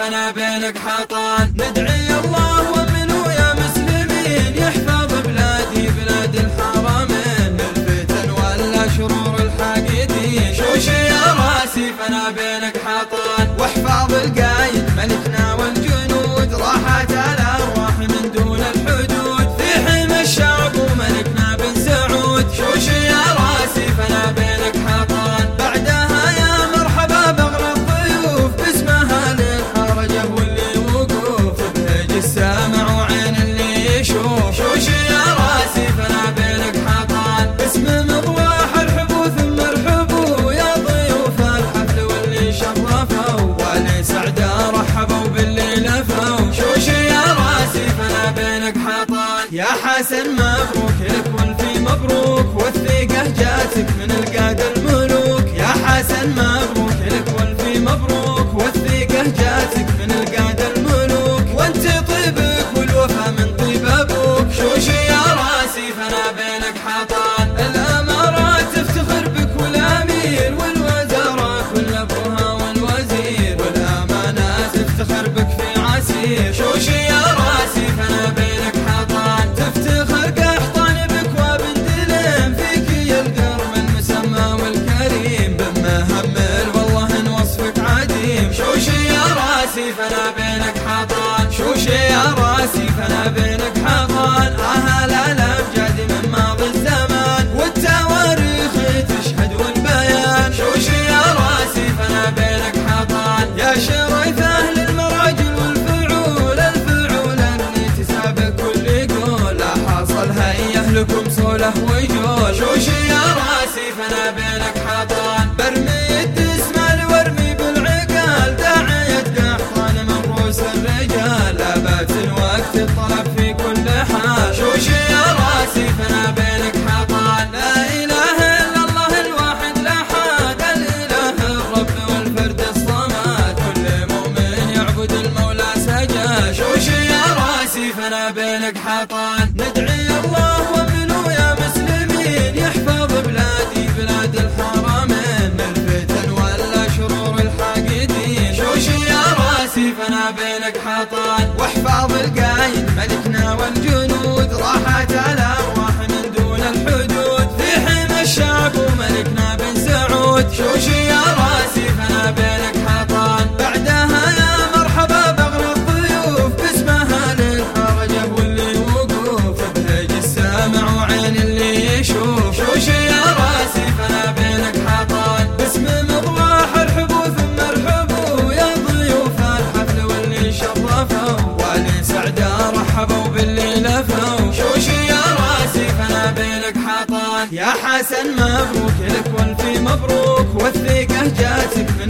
فانا بينك حاطان. ندعي الله ومنو يا مسلمين يحفظ بلادي بلاد الحرمين من الفتن ولا شرور الحاقدين. شوشي يا راسي فانا بينك حاطان، واحفظ القايد ملكنا والجنود راحت الارواح من دون الحدود في حمى الشعب وملكنا بن سعود. شوشي يا راسي فانا بينك حاطان، بعدها يا مرحبا بغرى الضيوف باسمها للحرجه واللي وقوف بهج السامع وعين اللي يشوف. شوشي يا راسي فانا بينك حاطان، اسم مضواح الحبو ثم الحبو يا ضيوف الحفل واللي شرفوا واللي سعدا رحبوا باللي لفوا. شوشي يا راسي فانا بينك حاطان، يا حسن مبروك لك والفي مبروك والثقة جاتك من القاد الملوك. يا حسن مبروك لك والفي مبروك والثقة جاتك من القاد الملوك، وانت طيبك والوفا من طيب ابوك. شوشي يا راسي فانا بينك حاطان، الامارات تفتخر بك والامير والوزراء كل ابوها والوزير، والامانات تفتخر بك في عسير. شوشي يا راسي فانا بينك حاطان، تفتخر قحطان بك وابن دلم فيك القرم المسمى والكريم بما همل والله ان وصفك عديم. شوشي يا راسي فانا بينك حاطان، شوشي يا راسي فانا بينك حاطان. اهل الامجاد من ماضي الزمان والتواريخ تشهد والبيان. شوشي يا راسي فانا بينك حاطان، يا شريف اهل المراجل والفعول الفعول اللي تسابق كل يقول لا حاصل هيا لكم صوله ويجول. شوشي يا راسي فانا بينك حاطان، برمي الدسمال وارمي بالعقال داعية قحطان من روس الرجال ابات الوقت الطلب في كل حال. شوشي يا راسي فانا بينك حاطان، لا اله الا الله الواحد الاحد الاله الرب والفرد الصمد كل مؤمن يعبد المولى سجد. شوشي يا راسي فانا بينك حاطان، ندعي الله ومنو يا مسلمين يحفظ بلادي بلاد الحرمين من الفتن ولا شرور الحاقدين. شوشي يا راسي فانا بينك حاطان، واحفظ القايد ملكنا والجنود راحت الارواح من دون الحدود في حمى الشعب وملكنا بن سعود. شوشي يا راسي فانا بينك حاطان، بعدها يا مرحبا بغرى الضيوف باسمها للحرجه واللي وقوف بهج السامع وعين اللي يشوف. شوشي يا راسي فانا بينك حاطان، باسم مضواح الحبو ثم الحبو يا ضيوف الحفل واللي شرفوا واللي سعدا رحبوا باللي لفوا. شوشي يا راسي فانا بينك حاطان، يا حسن مبروك لك والفي مبروك والثقة جاتك